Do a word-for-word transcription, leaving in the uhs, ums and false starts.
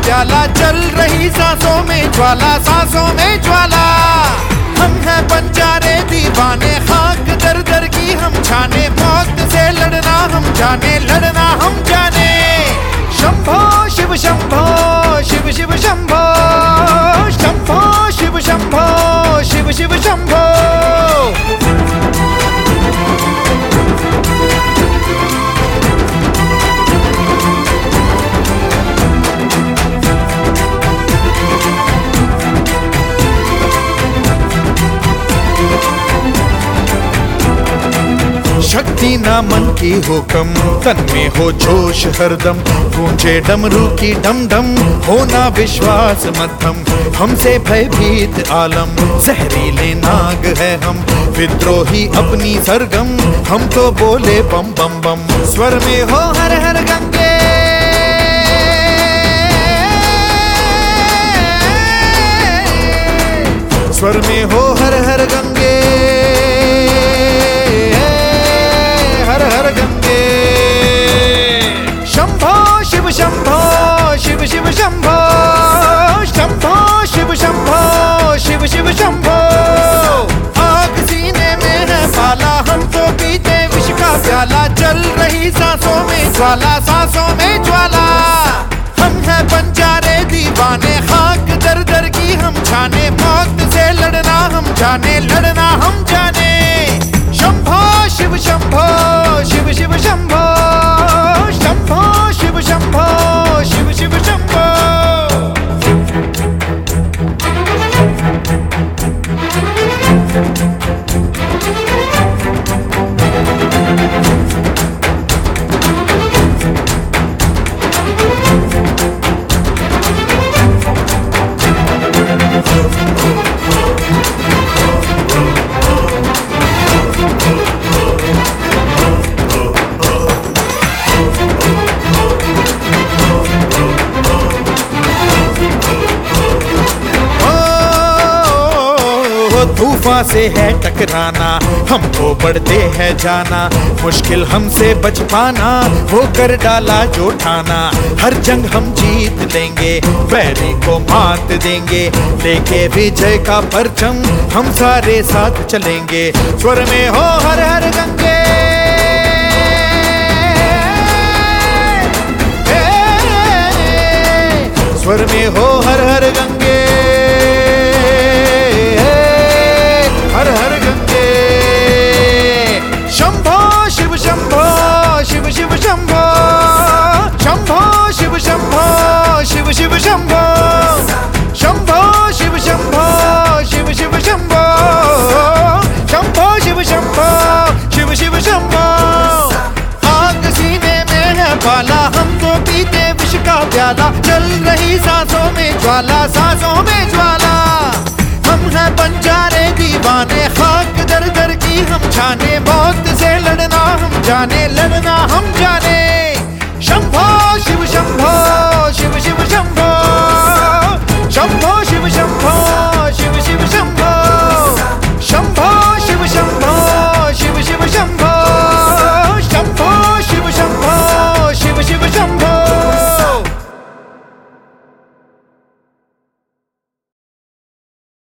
प्याला, चल रही सांसों में ज्वाला, सांसों में ज्वाला। हम हैं बंजारे दीवाने, खाक दर दर की हम छाने, मौत से लड़ना हम जाने, लड़ना हम जाने। शंभो शिव शंभो शिव शिव शंभो, शंभो शिव शंभो शिव शिव शंभो। शक्ति ना मन की हो कम, तन में हो जोश हरदम, गूंजे डमरू की डम डम, होना विश्वास मध्यम। हमसे भयभीत आलम, जहरीले नाग है हम, विद्रोही अपनी सरगम, हम तो बोले बम बम बम। स्वर में हो हर हर गंगे, स्वर में हो हर हर गंगे, हर हर गंगे। शंभो शिव शंभो शिव शिव शंभो, शंभो शिव शंभो शिव शिव शंभो। आग सीने में है पाला, हम तो पीते विष का प्याला, चल रही सांसों में ज्वाला, सांसों में ज्वाला। हम हैं बंजारे दीवाने, खाक दर दर की हम छाने, मौत से लड़ना हम जाने, लड़ना हम जाने। शंभो शिव शंभो शिव शिव शंभो, शंभो शिव शंभो शिव शिव शंभो। तूफान से है टकराना, हमको बढ़ते हैं जाना, मुश्किल हमसे बच पाना, वो कर डाला जो ठाना। हर जंग हम जीत लेंगे, बैरी को मात देंगे, लेके विजय का परचम हम सारे साथ चलेंगे। स्वर में हो हर हर गंगे, स्वर में हो हर हर गंगे, हर हर गंगे। शंभो शिव शंभो शिव शिव शंभो, शंभो शिव शंभो शिव शिव शंभो, शंभो शिव शंभो शिव शिव शंभो, शंभो शिव शंभो शिव शिव शंभो। आग सीने में है पाला, हम तो पीते विष का प्याला, चल रही सांसों में ज्वाला, सांसों में ज्वाला। हम हैं बंजारे दीवाने, खाक दर दर की हम छाने, मौत से लड़ना हम जाने, लड़ना हम जाने। शंभो शिव शंभो शिव शिव शंभो।